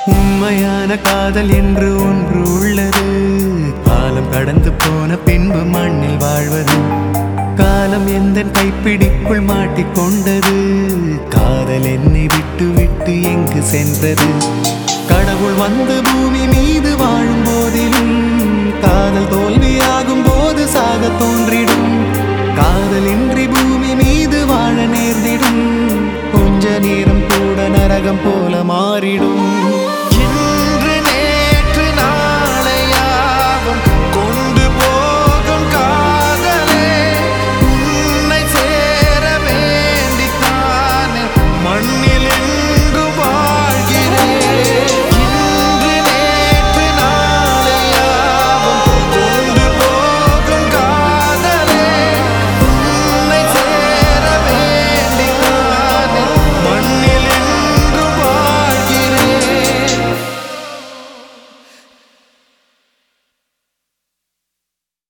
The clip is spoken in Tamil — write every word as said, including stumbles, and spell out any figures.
உண்மையான காதல் என்று ஒன்று உள்ளது. காலம் கடந்து போன பின்பு மண்ணில் வாழ்வது. காலம் எந்த கைப்பிடிக்குள் மாட்டிக்கொண்டது. காதல் என்னை விட்டு விட்டு எங்கு சென்றது? கடவுள் வந்து பூமி மீது வாழும் போதிலும் காதல் தோல்வியாகும் போது சாக தோன்றிடும். காதலின்றி பூமி மீது வாழ நேர்ந்திடும். கொஞ்ச நேரம் கூட நரகம் போல மாறிடும்.